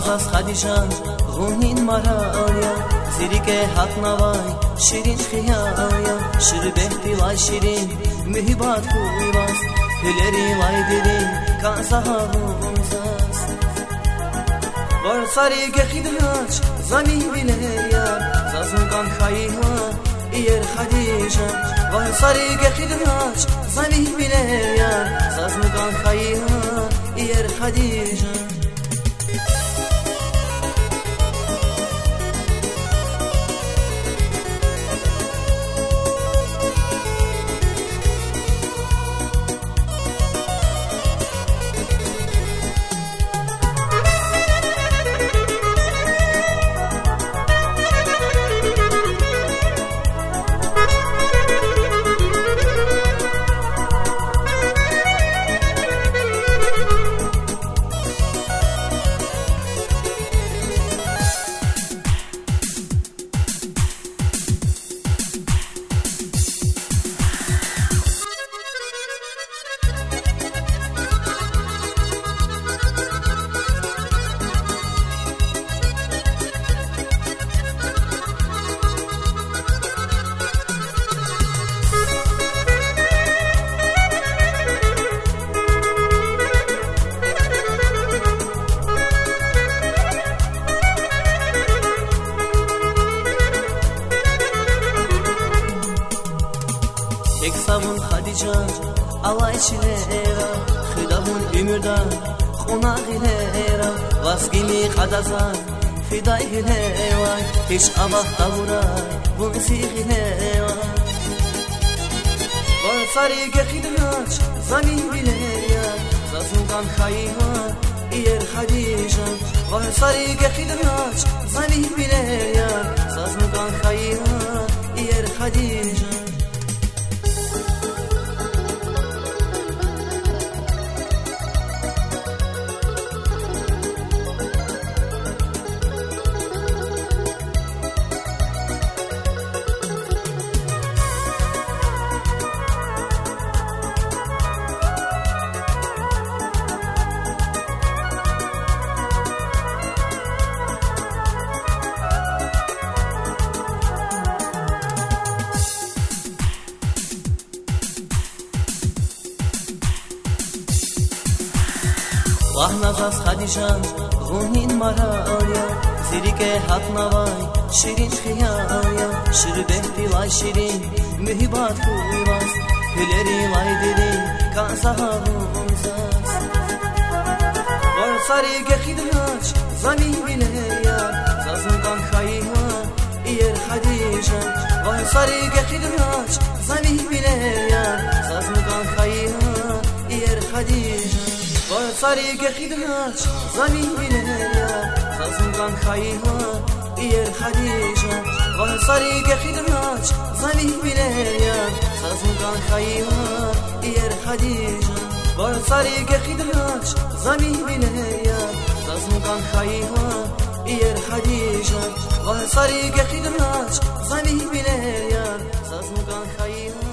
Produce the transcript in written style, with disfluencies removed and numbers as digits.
از خدیجان غونین مرایا زیری که حق نوای شیرین خیایا شیر بهتی وای شیرین مهبات خویواز هلری وای دیرین کازا هموزاز بار ساری که خیدراچ زنی بیلیار زازمگان خیها ایر خدیجان بار ساری که خیدراچ زنی بیلیار زازمگان خیها ایر خدیجان یک sabun Khadija alay çilera Xidabun ümürdan xunaq ilera Vazgimi xadazan fiday hilevay Hiç abaq davuray bun siğilevay Var sarige xidraç zani bileya Zazungan xayiha iyer Khadija Var sarige xidraç zani bileya Zazungan xayiha iyer Khadija Vahnaz az Khadijam غونین مرایا زیری که حق نوای شیرین خیایا شیر بهتی وای شیرین مهبات خویواز هلری وای دیرین کازا هموزاز بار ساری که خیدراچ زنی بیلیار زازمگان خیها ایر خدیجا بار ساری که خیدراچ زنی بیلیار زازمگان خیها ایر خدیجا بار ساری که خیدراچ زنی بیلیار زازمگان خیها ایر خدیجا بار ساری که خیدراچ زنی بیلیار زازمگان خیها ایر خدیجا بار ساری که خیدراچ زنی بیلیار زازمگان خیها ایر خدیجا بار ساری که خیدراچ زنی بیلیار زازمگان خیها